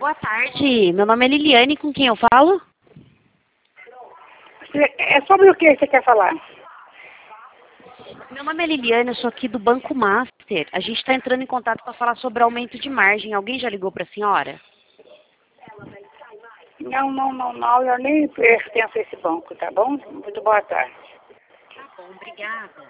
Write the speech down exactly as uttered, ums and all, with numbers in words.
Boa tarde, meu nome é Liliane, com quem eu falo? É sobre o que você quer falar? Meu nome é Liliane, eu sou aqui do Banco Master. A gente está entrando em contato para falar sobre aumento de margem. Alguém já ligou para a senhora? Não, não, não, não, eu nem pertenço a esse banco, tá bom? Muito boa tarde. Tá bom, obrigada.